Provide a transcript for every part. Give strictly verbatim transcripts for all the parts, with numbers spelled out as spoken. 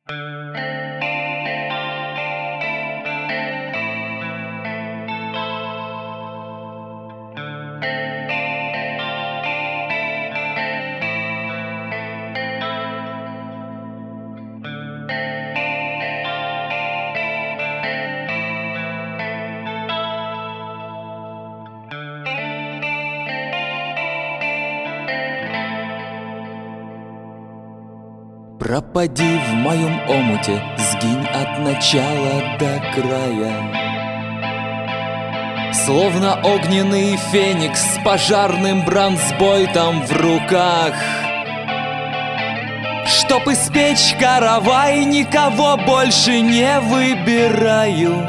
Пропади в моем омуте, сгинь от начала до края. Словно огненный феникс с пожарным бронзбойтом в руках. Чтоб испечь каравай, никого больше не выбираю.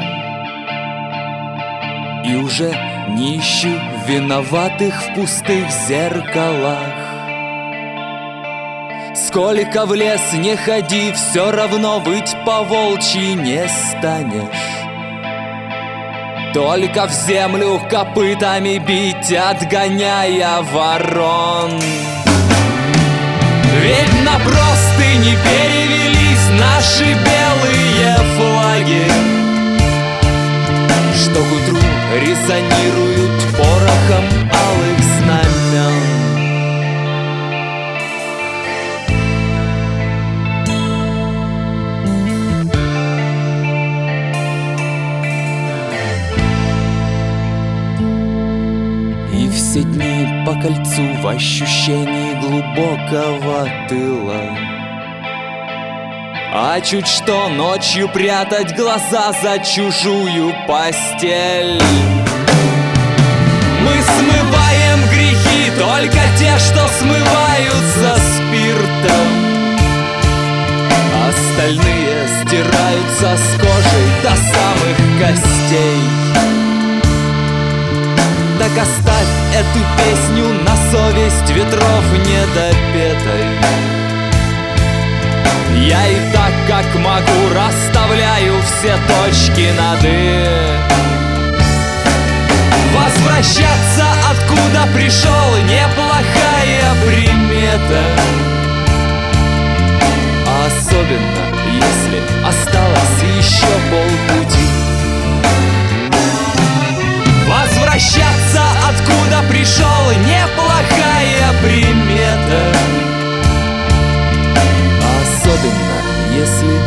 И уже не ищу виноватых в пустых зеркалах. Сколько в лес не ходи, все равно выть по-волчьи не станешь. Только в землю копытами бить, отгоняя ворон. Ведь на простыни перевелись наши белые флаги, что к утру резонируют порохом алых знамен. Все дни по кольцу в ощущении глубокого тыла. А чуть что ночью прятать глаза за чужую постель. Мы смываем грехи, только те, что смываются спиртом. Остальные стираются с кожей до самых костей. Так оставь эту песню на совесть ветров недопетой. Я и так, как могу, расставляю все точки над «и». Возвращаться, откуда пришел, неплохая примета. Особенно, если осталось еще полпути. Возвращаться, откуда пришел, неплохая примета. Особенно, если